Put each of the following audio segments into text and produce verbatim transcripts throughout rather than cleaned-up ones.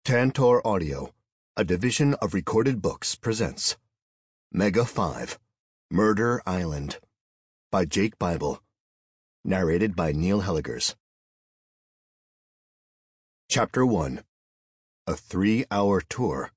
Tantor Audio, a division of Recorded Books, presents Mega five, Murder Island, by Jake Bible, narrated by Neil Helligers. Chapter one, A Three-Hour Tour.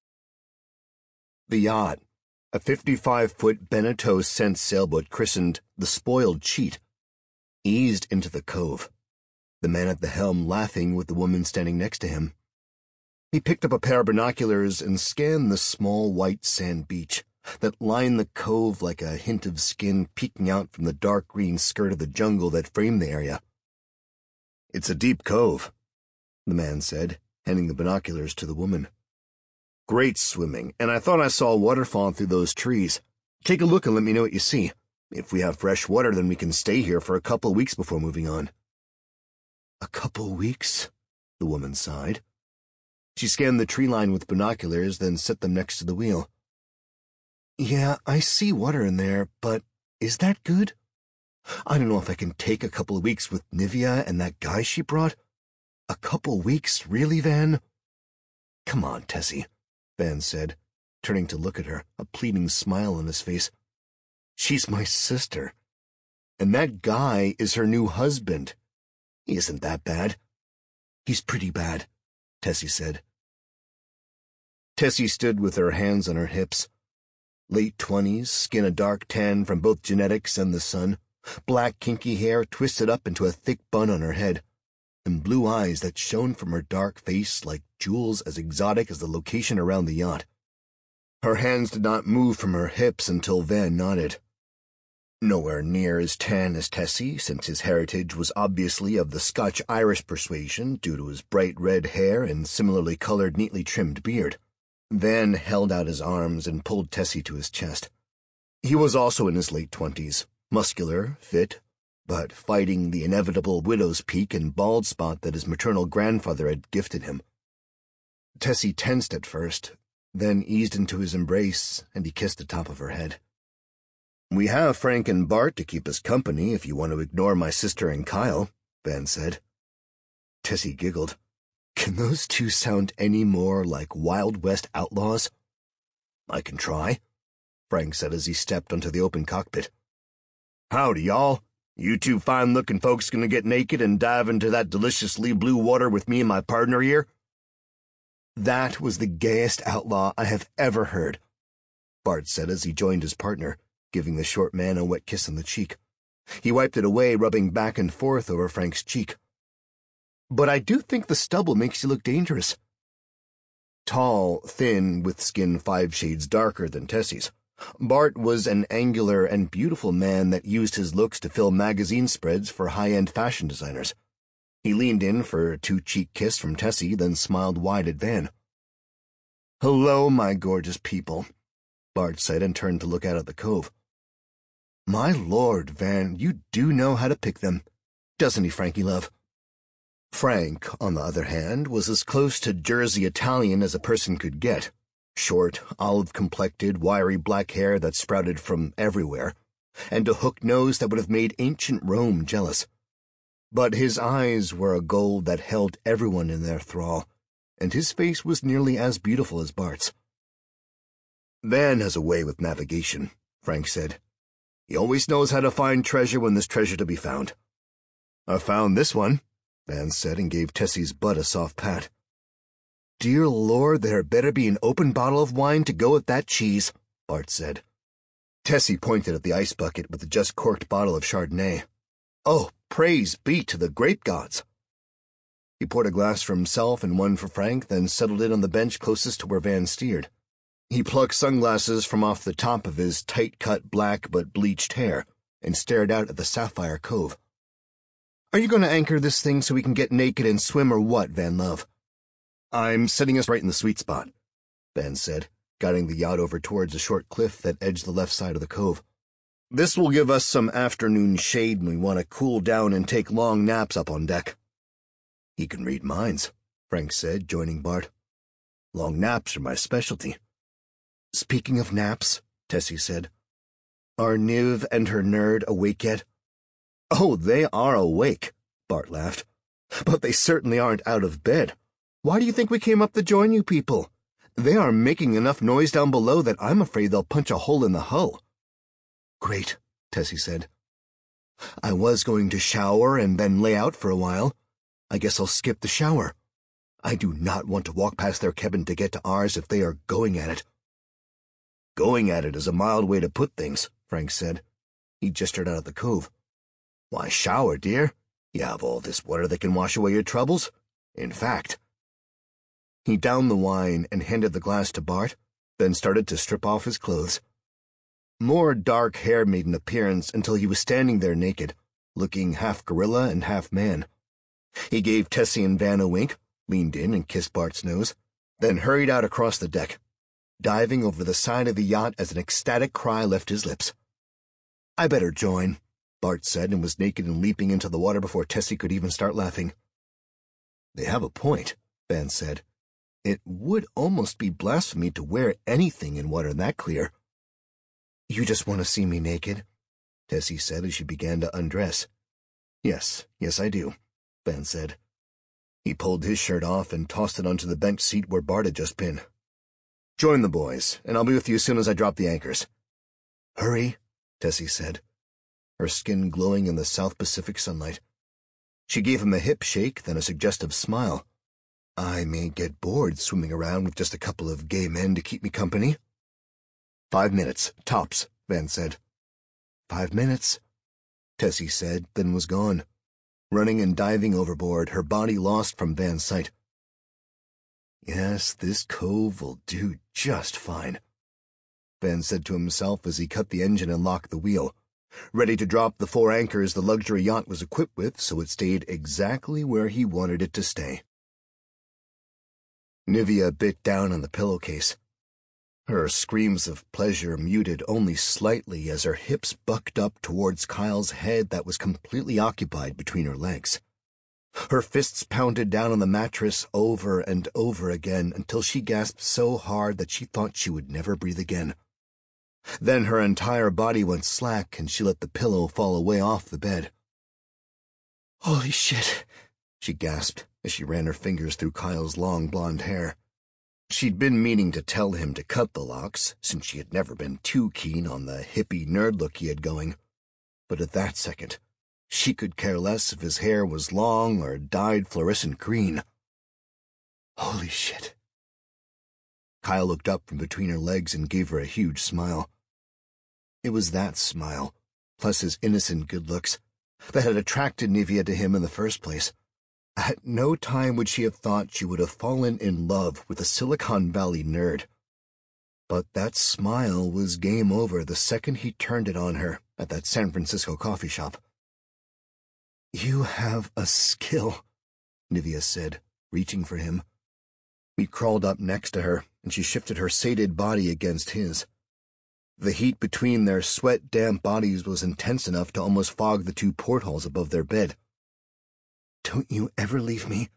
The yacht, a fifty-five-foot Beneteau Cent sailboat christened the Spoiled Cheat, eased into the cove, the man at the helm laughing with the woman standing next to him. He picked up a pair of binoculars and scanned the small white sand beach that lined the cove like a hint of skin peeking out from the dark green skirt of the jungle that framed the area. "It's a deep cove," the man said, handing the binoculars to the woman. "Great swimming, and I thought I saw a waterfall through those trees. Take a look and let me know what you see. If we have fresh water, then we can stay here for a couple of weeks before moving on." "A couple weeks?" the woman sighed. She scanned the tree line with binoculars, then set them next to the wheel. "Yeah, I see water in there, but is that good? I don't know if I can take a couple of weeks with Nivea and that guy she brought. A couple weeks, really, Van?" "Come on, Tessie," Van said, turning to look at her, a pleading smile on his face. "She's my sister. And that guy is her new husband. He isn't that bad." "He's pretty bad," Tessie said. Tessie stood with her hands on her hips. Late twenties, skin a dark tan from both genetics and the sun, black kinky hair twisted up into a thick bun on her head, and blue eyes that shone from her dark face like jewels as exotic as the location around the yacht. Her hands did not move from her hips until Van nodded. Nowhere near as tan as Tessie, since his heritage was obviously of the Scotch-Irish persuasion due to his bright red hair and similarly colored, neatly trimmed beard. Van held out his arms and pulled Tessie to his chest. He was also in his late twenties, muscular, fit, but fighting the inevitable widow's peak and bald spot that his maternal grandfather had gifted him. Tessie tensed at first, then eased into his embrace, and he kissed the top of her head. "We have Frank and Bart to keep us company if you want to ignore my sister and Kyle," Van said. Tessie giggled. "Can those two sound any more like Wild West outlaws?" "I can try," Frank said as he stepped onto the open cockpit. "Howdy, y'all. You two fine-looking folks gonna get naked and dive into that deliciously blue water with me and my partner here?" "That was the gayest outlaw I have ever heard," Bart said as he joined his partner, giving the short man a wet kiss on the cheek. He wiped it away, rubbing back and forth over Frank's cheek. "But I do think the stubble makes you look dangerous." Tall, thin, with skin five shades darker than Tessie's, Bart was an angular and beautiful man that used his looks to fill magazine spreads for high-end fashion designers. He leaned in for a two-cheek kiss from Tessie, then smiled wide at Van. "Hello, my gorgeous people," Bart said and turned to look out at the cove. "My lord, Van, you do know how to pick them, doesn't he, Frankie love?" Frank, on the other hand, was as close to Jersey Italian as a person could get. Short, olive-complected, wiry black hair that sprouted from everywhere, and a hooked nose that would have made ancient Rome jealous. But his eyes were a gold that held everyone in their thrall, and his face was nearly as beautiful as Bart's. "Van has a way with navigation," Frank said. "He always knows how to find treasure when there's treasure to be found." "I found this one," Van said and gave Tessie's butt a soft pat. "Dear Lord, there had better be an open bottle of wine to go with that cheese," Bart said. Tessie pointed at the ice bucket with the just-corked bottle of Chardonnay. "Oh, praise be to the grape gods." He poured a glass for himself and one for Frank, then settled it on the bench closest to where Van steered. He plucked sunglasses from off the top of his tight-cut black but bleached hair and stared out at the Sapphire Cove. "Are you going to anchor this thing so we can get naked and swim or what, Van love?" "I'm setting us right in the sweet spot," Van said, guiding the yacht over towards a short cliff that edged the left side of the cove. "This will give us some afternoon shade when we want to cool down and take long naps up on deck." "He can read minds," Frank said, joining Bart. "Long naps are my specialty." "Speaking of naps," Tessie said, "are Niv and her nerd awake yet?" "Oh, they are awake," Bart laughed. "But they certainly aren't out of bed. Why do you think we came up to join you people? They are making enough noise down below that I'm afraid they'll punch a hole in the hull." "Great," Tessie said. "I was going to shower and then lay out for a while. I guess I'll skip the shower. I do not want to walk past their cabin to get to ours if they are going at it." "Going at it is a mild way to put things," Frank said. He gestured out of the cove. "Why shower, dear? You have all this water that can wash away your troubles. In fact—" He downed the wine and handed the glass to Bart, then started to strip off his clothes. More dark hair made an appearance until he was standing there naked, looking half gorilla and half man. He gave Tessie and Van a wink, leaned in and kissed Bart's nose, then hurried out across the deck, diving over the side of the yacht as an ecstatic cry left his lips. "I better join," Bart said, and was naked and leaping into the water before Tessie could even start laughing. "They have a point," Van said. "It would almost be blasphemy to wear anything in water that clear." "You just want to see me naked?" Tessie said as she began to undress. Yes, yes I do," Van said. He pulled his shirt off and tossed it onto the bench seat where Bart had just been. "Join the boys, and I'll be with you as soon as I drop the anchors." "Hurry," Tessie said, her skin glowing in the South Pacific sunlight. She gave him a hip shake, then a suggestive smile. "I may get bored swimming around with just a couple of gay men to keep me company." "Five minutes, tops," Van said. "Five minutes," Tessie said, then was gone, running and diving overboard, her body lost from Van's sight. "Yes, this cove will do just fine," Van said to himself as he cut the engine and locked the wheel, ready to drop the four anchors the luxury yacht was equipped with so it stayed exactly where he wanted it to stay. Nivea bit down on the pillowcase. Her screams of pleasure muted only slightly as her hips bucked up towards Kyle's head that was completely occupied between her legs. Her fists pounded down on the mattress over and over again until she gasped so hard that she thought she would never breathe again. Then her entire body went slack and she let the pillow fall away off the bed. "Holy shit," she gasped as she ran her fingers through Kyle's long blonde hair. She'd been meaning to tell him to cut the locks, since she had never been too keen on the hippie nerd look he had going. But at that second, she could care less if his hair was long or dyed fluorescent green. Holy shit. Kyle looked up from between her legs and gave her a huge smile. It was that smile, plus his innocent good looks, that had attracted Nivea to him in the first place. At no time would she have thought she would have fallen in love with a Silicon Valley nerd. But that smile was game over the second he turned it on her at that San Francisco coffee shop. "You have a skill," Nivea said, reaching for him. He crawled up next to her, and she shifted her sated body against his. The heat between their sweat-damp bodies was intense enough to almost fog the two portholes above their bed. "Don't you ever leave me?"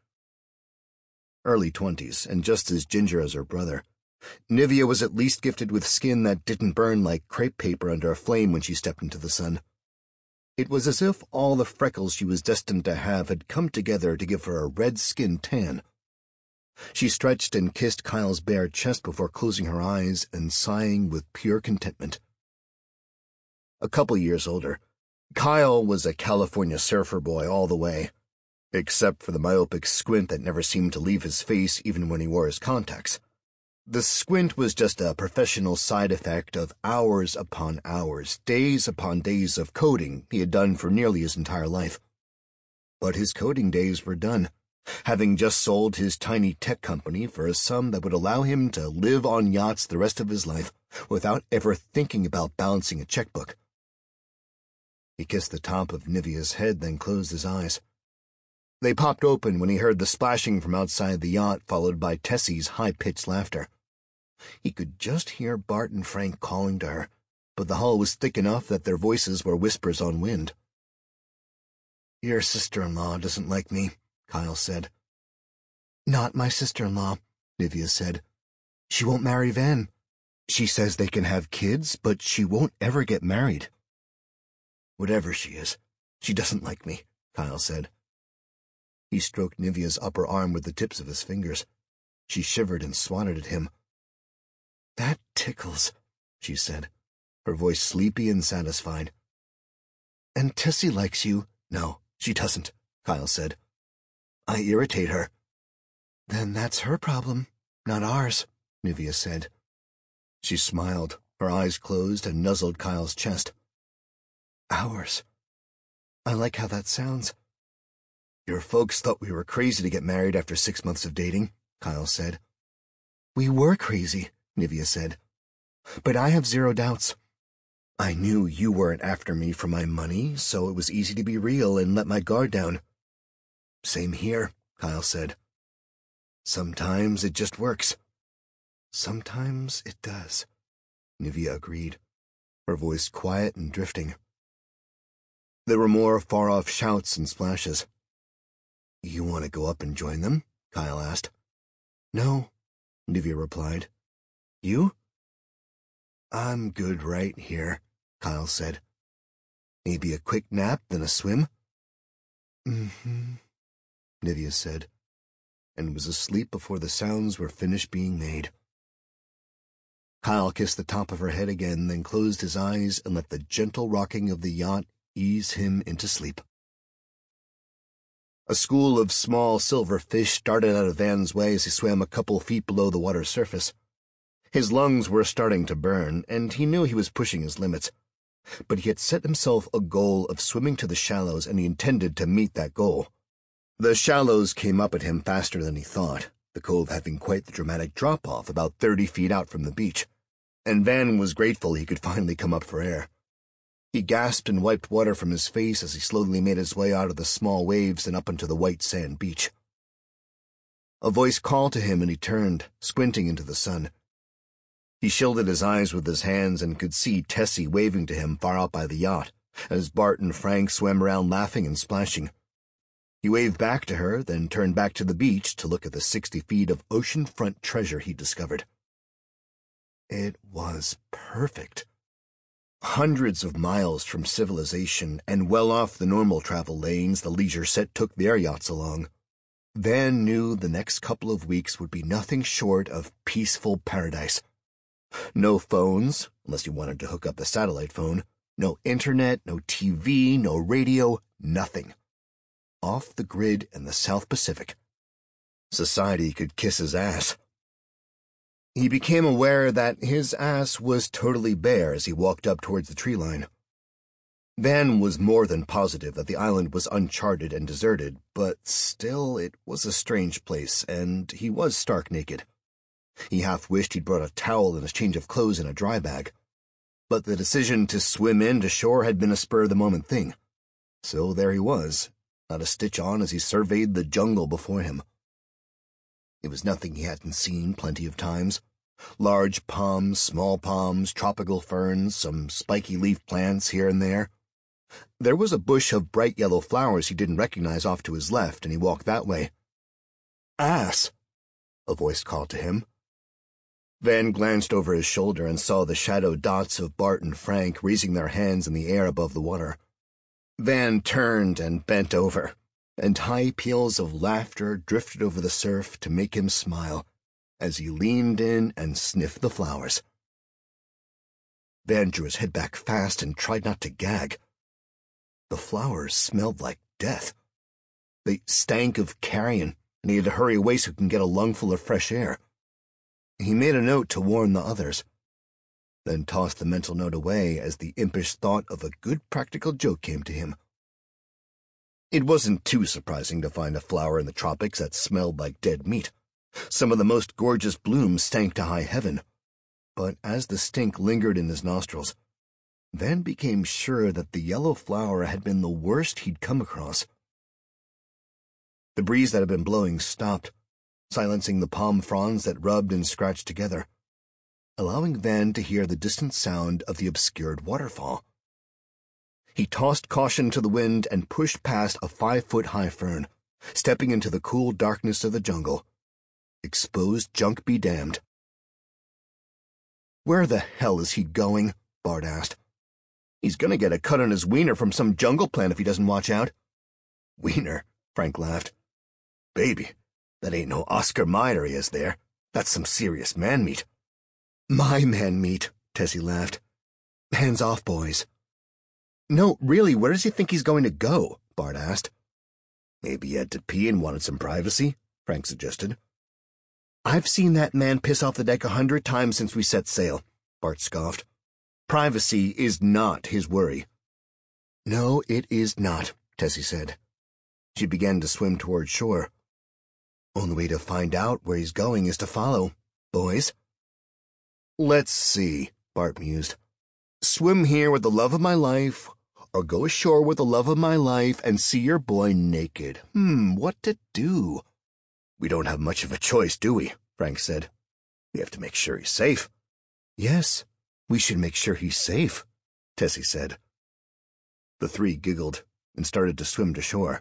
Early twenties, and just as ginger as her brother, Nivea was at least gifted with skin that didn't burn like crepe paper under a flame when she stepped into the sun. It was as if all the freckles she was destined to have had come together to give her a red skin tan. She stretched and kissed Kyle's bare chest before closing her eyes and sighing with pure contentment. A couple years older, Kyle was a California surfer boy all the way, except for the myopic squint that never seemed to leave his face even when he wore his contacts. The squint was just a professional side effect of hours upon hours, days upon days of coding he had done for nearly his entire life. But his coding days were done, having just sold his tiny tech company for a sum that would allow him to live on yachts the rest of his life without ever thinking about balancing a checkbook. He kissed the top of Nivea's head, then closed his eyes. They popped open when he heard the splashing from outside the yacht, followed by Tessie's high-pitched laughter. He could just hear Bart and Frank calling to her, but the hull was thick enough that their voices were whispers on wind. "Your sister-in-law doesn't like me," Kyle said. "Not my sister-in-law," Nivea said. "She won't marry Van. She says they can have kids, but she won't ever get married." "Whatever she is, she doesn't like me," Kyle said. He stroked Nivea's upper arm with the tips of his fingers. She shivered and swatted at him. "That tickles," she said, her voice sleepy and satisfied. "And Tessie likes you." "No, she doesn't," Kyle said. "I irritate her." "Then that's her problem, not ours," Nivea said. She smiled, her eyes closed, and nuzzled Kyle's chest. "Ours. I like how that sounds." "Your folks thought we were crazy to get married after six months of dating," Kyle said. "We were crazy," Nivea said. "But I have zero doubts. I knew you weren't after me for my money, so it was easy to be real and let my guard down." "Same here," Kyle said. "Sometimes it just works." "Sometimes it does," Nivea agreed, her voice quiet and drifting. There were more far-off shouts and splashes. "You want to go up and join them?" Kyle asked. "No," Nivea replied. "You?" "I'm good right here," Kyle said. "Maybe a quick nap, then a swim?" "Mm-hmm," Nivea said, and was asleep before the sounds were finished being made. Kyle kissed the top of her head again, then closed his eyes and let the gentle rocking of the yacht ease him into sleep. A school of small silver fish darted out of Van's way as he swam a couple feet below the water's surface. His lungs were starting to burn, and he knew he was pushing his limits. But he had set himself a goal of swimming to the shallows, and he intended to meet that goal. The shallows came up at him faster than he thought, the cove having quite the dramatic drop-off about thirty feet out from the beach, and Van was grateful he could finally come up for air. He gasped and wiped water from his face as he slowly made his way out of the small waves and up onto the white sand beach. A voice called to him, and he turned, squinting into the sun. He shielded his eyes with his hands and could see Tessie waving to him far out by the yacht, as Bart and Frank swam around laughing and splashing. He waved back to her, then turned back to the beach to look at the sixty feet of oceanfront treasure he'd discovered. It was perfect. Hundreds of miles from civilization and well off the normal travel lanes the leisure set took their yachts along. Van knew the next couple of weeks would be nothing short of peaceful paradise. No phones, unless you wanted to hook up the satellite phone. No internet, no T V, no radio, nothing. Off the grid in the South Pacific. Society could kiss his ass. He became aware that his ass was totally bare as he walked up towards the tree line. Van was more than positive that the island was uncharted and deserted, but still it was a strange place, and he was stark naked. He half wished he'd brought a towel and a change of clothes in a dry bag. But the decision to swim in to shore had been a spur-of-the-moment thing. So there he was, not a stitch on as he surveyed the jungle before him. It was nothing he hadn't seen plenty of times. Large palms, small palms, tropical ferns, some spiky leaf plants here and there. There was a bush of bright yellow flowers he didn't recognize off to his left, and he walked that way. "Ass!" a voice called to him. Van glanced over his shoulder and saw the shadowed dots of Bart and Frank raising their hands in the air above the water. Van turned and bent over, and high peals of laughter drifted over the surf to make him smile as he leaned in and sniffed the flowers. Van drew his head back fast and tried not to gag. The flowers smelled like death. They stank of carrion, and he had to hurry away so he could get a lungful of fresh air. He made a note to warn the others, then tossed the mental note away as the impish thought of a good practical joke came to him. It wasn't too surprising to find a flower in the tropics that smelled like dead meat. Some of the most gorgeous blooms stank to high heaven. But as the stink lingered in his nostrils, Van became sure that the yellow flower had been the worst he'd come across. The breeze that had been blowing stopped, silencing the palm fronds that rubbed and scratched together, allowing Van to hear the distant sound of the obscured waterfall. He tossed caution to the wind and pushed past a five-foot-high fern, stepping into the cool darkness of the jungle. Exposed junk be damned. "Where the hell is he going?" Bart asked. "He's gonna get a cut on his wiener from some jungle plant if he doesn't watch out." "Wiener?" Frank laughed. baby, that ain't no Oscar Mayer he is there. That's some serious man-meat. My man-meat, Tessie laughed. Hands off, boys. No, really, where does he think he's going to go? Bart asked. Maybe he had to pee and wanted some privacy, Frank suggested. I've seen that man piss off the deck a hundred times since we set sail, Bart scoffed. Privacy is not his worry. No, it is not, Tessie said. She began to swim toward shore. Only way to find out where he's going is to follow, boys. Let's see, Bart mused. Swim here with the love of my life, or go ashore with the love of my life and see your boy naked. Hmm, what to do? We don't have much of a choice, do we? Frank said. We have to make sure he's safe. Yes, we should make sure he's safe, Tessie said. The three giggled and started to swim to shore.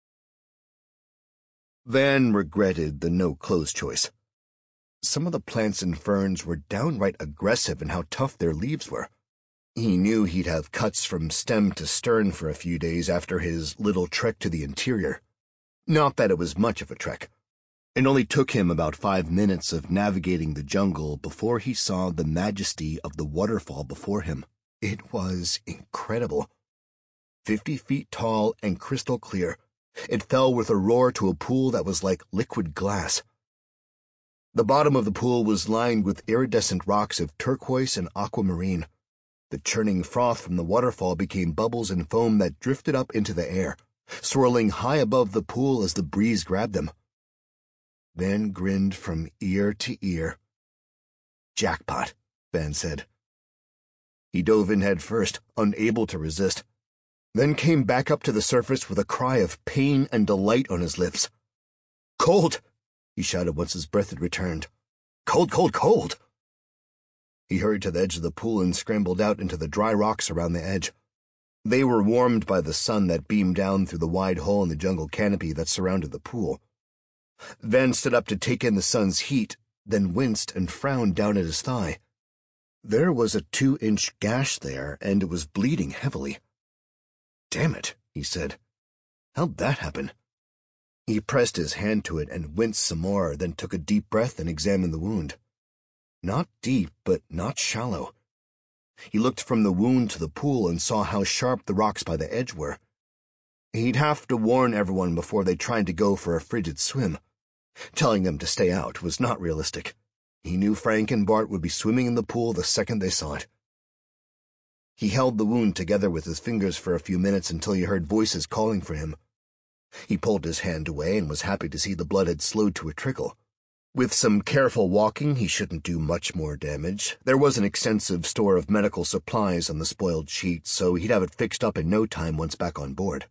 Van regretted the no-clothes choice. Some of the plants and ferns were downright aggressive in how tough their leaves were. He knew he'd have cuts from stem to stern for a few days after his little trek to the interior. Not that it was much of a trek. It only took him about five minutes of navigating the jungle before he saw the majesty of the waterfall before him. It was incredible. Fifty feet tall and crystal clear, it fell with a roar to a pool that was like liquid glass. The bottom of the pool was lined with iridescent rocks of turquoise and aquamarine. The churning froth from the waterfall became bubbles and foam that drifted up into the air, swirling high above the pool as the breeze grabbed them. Van grinned from ear to ear. Jackpot, Van said. He dove in head first, unable to resist, then came back up to the surface with a cry of pain and delight on his lips. Cold, he shouted once his breath had returned. Cold, cold, cold. He hurried to the edge of the pool and scrambled out into the dry rocks around the edge. They were warmed by the sun that beamed down through the wide hole in the jungle canopy that surrounded the pool. Van stood up to take in the sun's heat, then winced and frowned down at his thigh. There was a two-inch gash there, and it was bleeding heavily. Damn it, he said. How'd that happen? He pressed his hand to it and winced some more, then took a deep breath and examined the wound. Not deep, but not shallow. He looked from the wound to the pool and saw how sharp the rocks by the edge were. He'd have to warn everyone before they tried to go for a frigid swim. Telling them to stay out was not realistic. He knew Frank and Bart would be swimming in the pool the second they saw it. He held the wound together with his fingers for a few minutes until he heard voices calling for him. He pulled his hand away and was happy to see the blood had slowed to a trickle. With some careful walking, he shouldn't do much more damage. There was an extensive store of medical supplies on the spoiled sheet, so he'd have it fixed up in no time once back on board.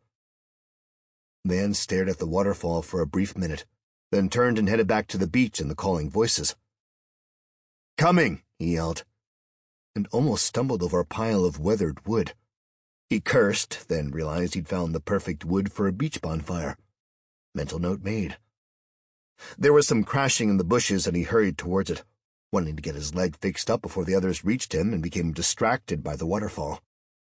Van stared at the waterfall for a brief minute, then turned and headed back to the beach and the calling voices. Coming, he yelled, and almost stumbled over a pile of weathered wood. He cursed, then realized he'd found the perfect wood for a beach bonfire. Mental note made. There was some crashing in the bushes, and he hurried towards it, wanting to get his leg fixed up before the others reached him and became distracted by the waterfall.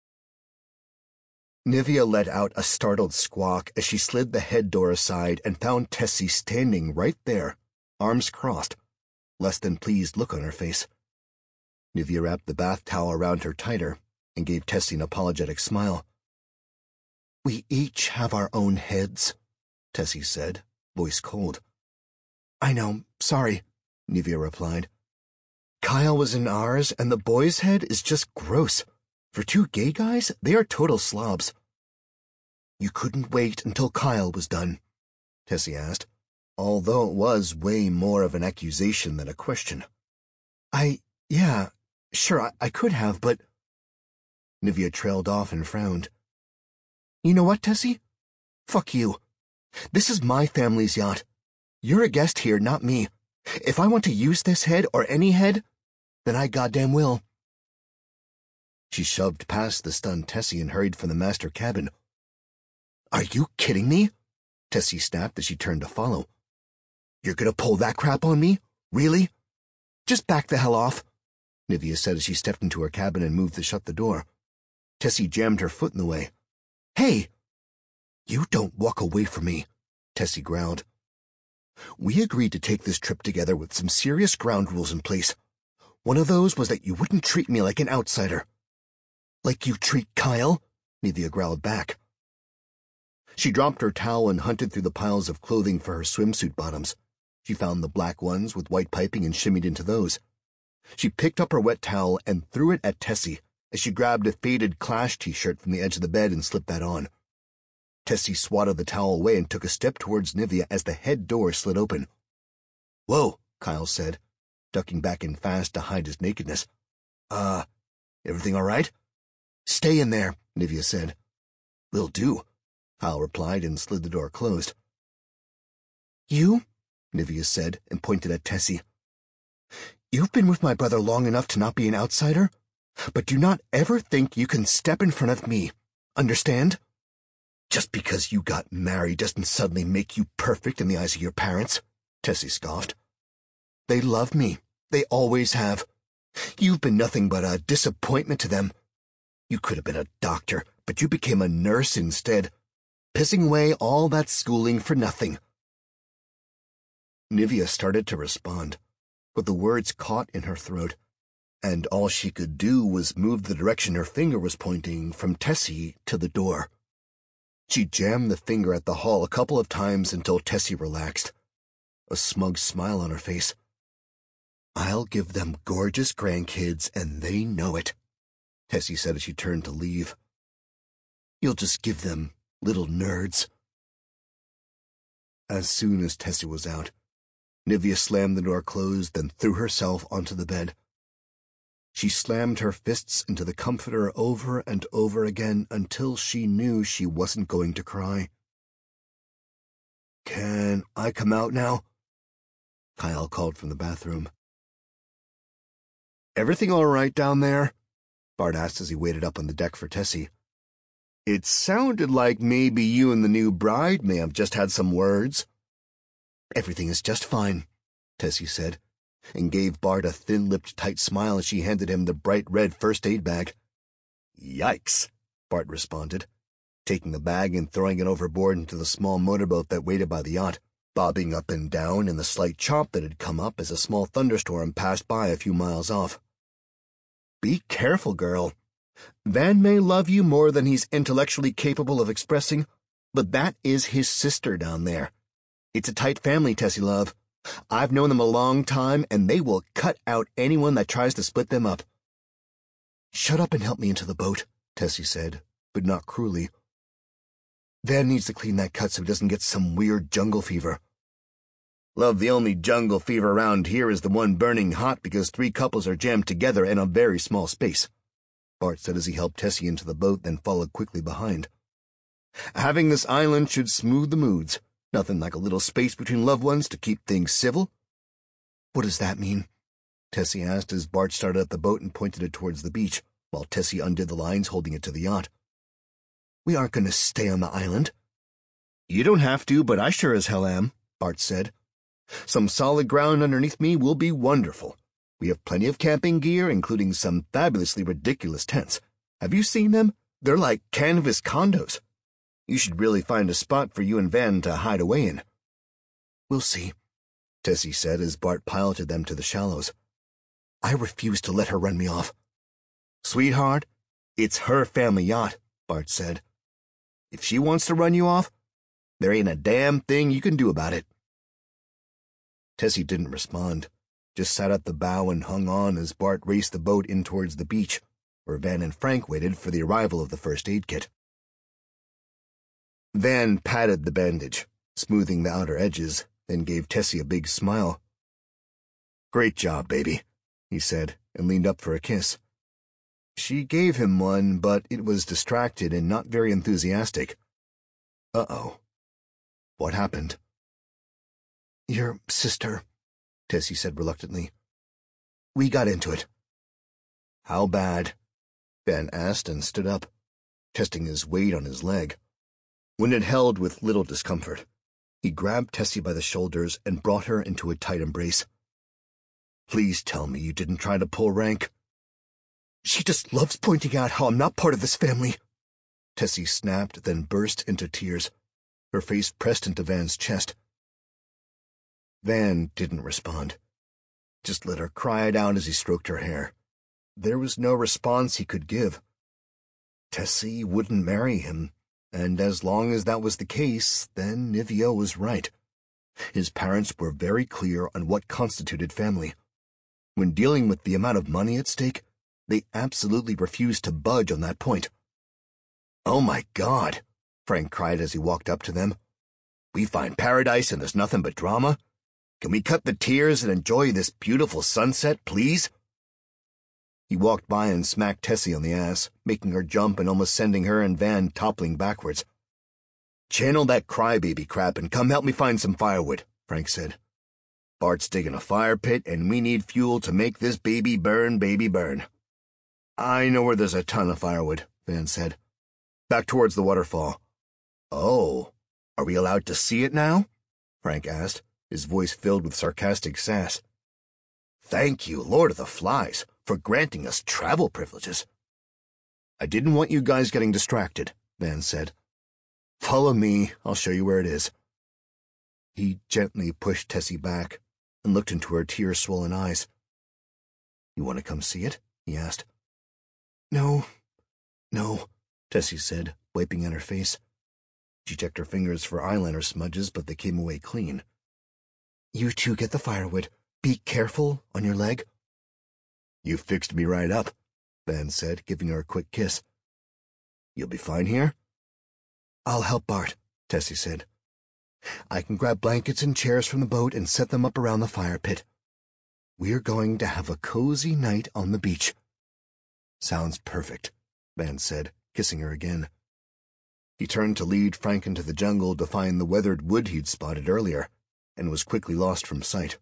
Nivea let out a startled squawk as she slid the head door aside and found Tessie standing right there, arms crossed, less than pleased look on her face. Nivea wrapped the bath towel around her tighter and gave Tessie an apologetic smile. We each have our own heads, Tessie said, voice cold. I know, sorry, Nivea replied. Kyle was in ours, and the boy's head is just gross. For two gay guys, they are total slobs. You couldn't wait until Kyle was done, Tessie asked, although it was way more of an accusation than a question. I, yeah, sure, I, I could have, but... Nivea trailed off and frowned. You know what, Tessie? Fuck you. This is my family's yacht. You're a guest here, not me. If I want to use this head or any head, then I goddamn will. She shoved past the stunned Tessie and hurried from the master cabin. Are you kidding me? Tessie snapped as she turned to follow. You're gonna pull that crap on me? Really? Just back the hell off, Nivea said as she stepped into her cabin and moved to shut the door. Tessie jammed her foot in the way. Hey! You don't walk away from me, Tessie growled. We agreed to take this trip together with some serious ground rules in place. One of those was that you wouldn't treat me like an outsider. Like you treat Kyle? Nivea growled back. She dropped her towel and hunted through the piles of clothing for her swimsuit bottoms. She found the black ones with white piping and shimmied into those. She picked up her wet towel and threw it at Tessie as she grabbed a faded Clash t-shirt from the edge of the bed and slipped that on. Tessie swatted the towel away and took a step towards Nivea as the head door slid open. "Whoa," Kyle said, ducking back in fast to hide his nakedness. Uh, everything all right?" "Stay in there," Nivea said. "Will do," Kyle replied and slid the door closed. "You?" Nivea said and pointed at Tessie. "You've been with my brother long enough to not be an outsider, but do not ever think you can step in front of me. Understand? Just because you got married doesn't suddenly make you perfect in the eyes of your parents," Tessie scoffed. "They love me. They always have. You've been nothing but a disappointment to them. You could have been a doctor, but you became a nurse instead, pissing away all that schooling for nothing." Nivea started to respond, but the words caught in her throat, and all she could do was move the direction her finger was pointing from Tessie to the door. She jammed the finger at the hall a couple of times until Tessie relaxed, a smug smile on her face. "I'll give them gorgeous grandkids, and they know it," Tessie said as she turned to leave. "You'll just give them little nerds." As soon as Tessie was out, Nivea slammed the door closed and threw herself onto the bed. She slammed her fists into the comforter over and over again until she knew she wasn't going to cry. "Can I come out now?" Kyle called from the bathroom. "Everything all right down there?" Bart asked as he waited up on the deck for Tessie. "It sounded like maybe you and the new bride may have just had some words." "Everything is just fine," Tessie said, and gave Bart a thin-lipped, tight smile as she handed him the bright red first aid bag. "Yikes," Bart responded, taking the bag and throwing it overboard into the small motorboat that waited by the yacht, bobbing up and down in the slight chop that had come up as a small thunderstorm passed by a few miles off. "Be careful, girl. Van may love you more than he's intellectually capable of expressing, but that is his sister down there. It's a tight family, Tessie love. I've known them a long time, and they will cut out anyone that tries to split them up." "Shut up and help me into the boat," Tessie said, but not cruelly. "Van needs to clean that cut so he doesn't get some weird jungle fever." "Love, the only jungle fever around here is the one burning hot because three couples are jammed together in a very small space," Bart said as he helped Tessie into the boat, then followed quickly behind. "Having this island should smooth the moods. Nothing like a little space between loved ones to keep things civil." "What does that mean?" Tessie asked as Bart started up the boat and pointed it towards the beach, while Tessie undid the lines holding it to the yacht. "We aren't going to stay on the island." "You don't have to, but I sure as hell am," Bart said. "Some solid ground underneath me will be wonderful. We have plenty of camping gear, including some fabulously ridiculous tents. Have you seen them? They're like canvas condos. You should really find a spot for you and Van to hide away in." "We'll see," Tessie said as Bart piloted them to the shallows. "I refuse to let her run me off." "Sweetheart, it's her family yacht," Bart said. "If she wants to run you off, there ain't a damn thing you can do about it." Tessie didn't respond, just sat at the bow and hung on as Bart raced the boat in towards the beach, where Van and Frank waited for the arrival of the first aid kit. Van patted the bandage, smoothing the outer edges, then gave Tessie a big smile. "Great job, baby," he said, and leaned up for a kiss. She gave him one, but it was distracted and not very enthusiastic. Uh-oh. What happened? "Your sister," Tessie said reluctantly. "We got into it." "How bad?" Van asked and stood up, testing his weight on his leg. When it held with little discomfort, he grabbed Tessie by the shoulders and brought her into a tight embrace. "Please tell me you didn't try to pull rank." "She just loves pointing out how I'm not part of this family," Tessie snapped, then burst into tears, her face pressed into Van's chest. Van didn't respond. Just let her cry it out as he stroked her hair. There was no response he could give. Tessie wouldn't marry him, and as long as that was the case, then Nivio was right. His parents were very clear on what constituted family. When dealing with the amount of money at stake, they absolutely refused to budge on that point. "Oh my God," Frank cried as he walked up to them. "We find paradise and there's nothing but drama? Can we cut the tears and enjoy this beautiful sunset, please?" He walked by and smacked Tessie on the ass, making her jump and almost sending her and Van toppling backwards. "Channel that crybaby crap and come help me find some firewood," Frank said. "Bart's digging a fire pit and we need fuel to make this baby burn, baby burn." "I know where there's a ton of firewood," Van said. "Back towards the waterfall." "Oh, are we allowed to see it now?" Frank asked, his voice filled with sarcastic sass. "Thank you, Lord of the Flies, for granting us travel privileges." "I didn't want you guys getting distracted," Van said. "Follow me, I'll show you where it is." He gently pushed Tessie back and looked into her tear-swollen eyes. "You want to come see it?" he asked. "No, no," Tessie said, wiping at her face. She checked her fingers for eyeliner smudges, but they came away clean. "You two get the firewood. Be careful on your leg." "You fixed me right up," Van said, giving her a quick kiss. "You'll be fine here?" "I'll help Bart," Tessie said. "I can grab blankets and chairs from the boat and set them up around the fire pit. We're going to have a cozy night on the beach." "Sounds perfect," Van said, kissing her again. He turned to lead Frank into the jungle to find the weathered wood he'd spotted earlier, and was quickly lost from sight.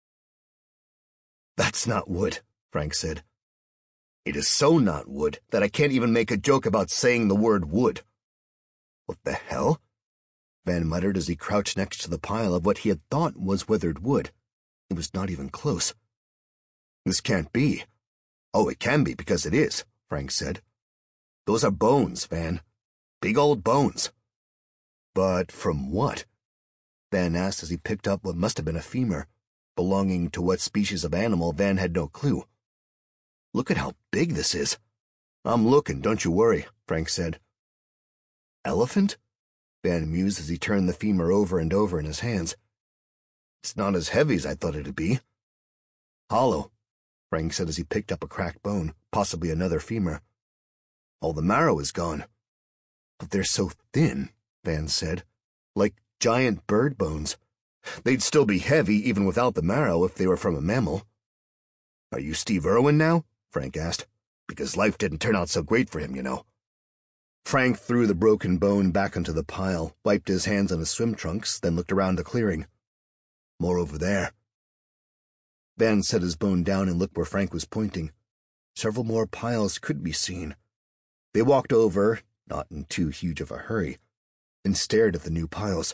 "That's not wood," Frank said. "It is so not wood that I can't even make a joke about saying the word wood." "What the hell?" Van muttered as he crouched next to the pile of what he had thought was weathered wood. It was not even close. "This can't be." "Oh, it can be because it is," Frank said. "Those are bones, Van. Big old bones." "But from what?" Van asked as he picked up what must have been a femur. Belonging to what species of animal, Van had no clue. "Look at how big this is." "I'm looking, don't you worry," Frank said. "Elephant?" Van mused as he turned the femur over and over in his hands. "It's not as heavy as I thought it'd be." "Hollow," Frank said as he picked up a cracked bone, possibly another femur. "All the marrow is gone." "But they're so thin," Van said. "Like giant bird bones. They'd still be heavy even without the marrow if they were from a mammal." "Are you Steve Irwin now?" Frank asked. "Because life didn't turn out so great for him, you know." Frank threw the broken bone back onto the pile, wiped his hands on his swim trunks, then looked around the clearing. "More over there." Van set his bone down and looked where Frank was pointing. Several more piles could be seen. They walked over, not in too huge of a hurry, and stared at the new piles.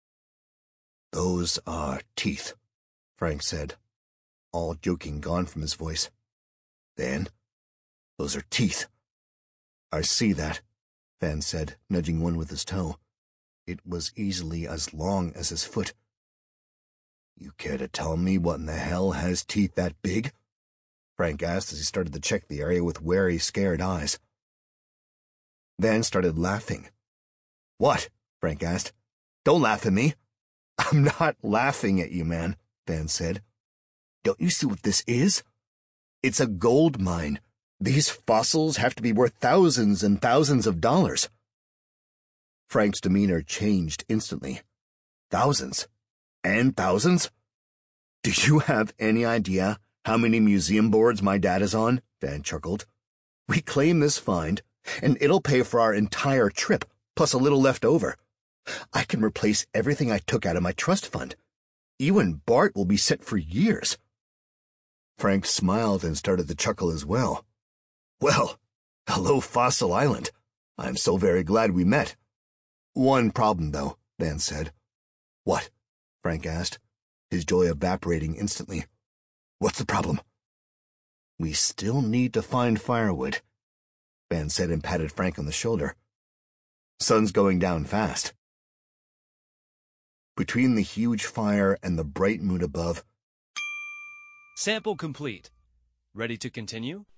"Those are teeth," Frank said, all joking gone from his voice. "Van, those are teeth." "I see that," Van said, nudging one with his toe. It was easily as long as his foot. "You care to tell me what in the hell has teeth that big?" Frank asked as he started to check the area with wary, scared eyes. Van started laughing. "What?" Frank asked. "Don't laugh at me." "I'm not laughing at you, man," Van said. "Don't you see what this is? It's a gold mine. These fossils have to be worth thousands and thousands of dollars." Frank's demeanor changed instantly. "Thousands? And thousands? Do you have any idea how many museum boards my dad is on?" Van chuckled. "We claim this find, and it'll pay for our entire trip, plus a little left over. I can replace everything I took out of my trust fund. You and Bart will be set for years." Frank smiled and started to chuckle as well. "Well, hello, Fossil Island. I'm so very glad we met." "One problem, though," Van said. "What?" Frank asked, his joy evaporating instantly. "What's the problem?" "We still need to find firewood," Van said and patted Frank on the shoulder. "Sun's going down fast." Between the huge fire and the bright moon above. Sample complete. Ready to continue?